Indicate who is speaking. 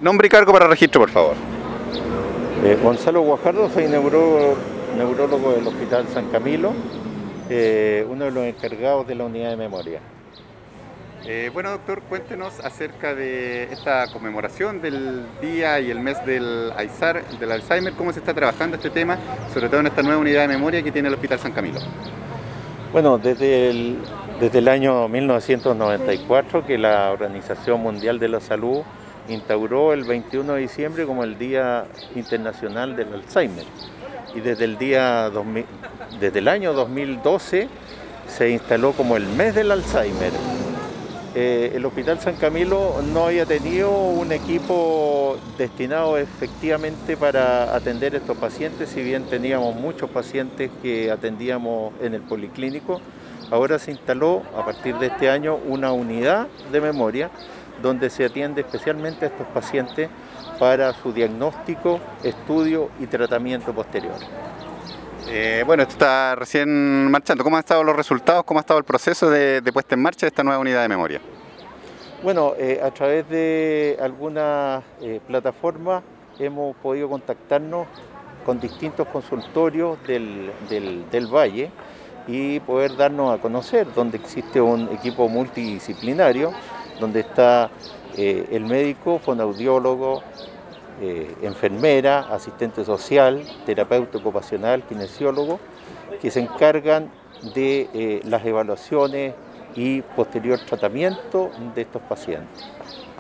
Speaker 1: Nombre y cargo para registro, por favor.
Speaker 2: Gonzalo Guajardo, soy neurólogo del Hospital San Camilo, uno de los encargados de la unidad de memoria.
Speaker 1: Bueno, doctor, cuéntenos acerca de esta conmemoración del día y el mes del Alzheimer, cómo se está trabajando este tema, sobre todo en esta nueva unidad de memoria que tiene el Hospital San Camilo.
Speaker 2: Bueno, desde el año 1994 que la Organización Mundial de la Salud instauró el 21 de diciembre como el Día Internacional del Alzheimer. Y desde el año 2012 se instaló como el mes del Alzheimer. El Hospital San Camilo no había tenido un equipo destinado efectivamente para atender a estos pacientes, si bien teníamos muchos pacientes que atendíamos en el policlínico. Ahora se instaló a partir de este año una unidad de memoria donde se atiende especialmente a estos pacientes para su diagnóstico, estudio y tratamiento posterior.
Speaker 1: Bueno, esto está recién marchando. ¿Cómo han estado los resultados? ¿Cómo ha estado el proceso de puesta en marcha de esta nueva unidad de memoria?
Speaker 2: Bueno, a través de algunas plataformas hemos podido contactarnos con distintos consultorios del Valle y poder darnos a conocer, donde existe un equipo multidisciplinario, donde está el médico, fonoaudiólogo, enfermera, asistente social, terapeuta ocupacional, kinesiólogo, que se encargan de las evaluaciones y posterior tratamiento de estos pacientes.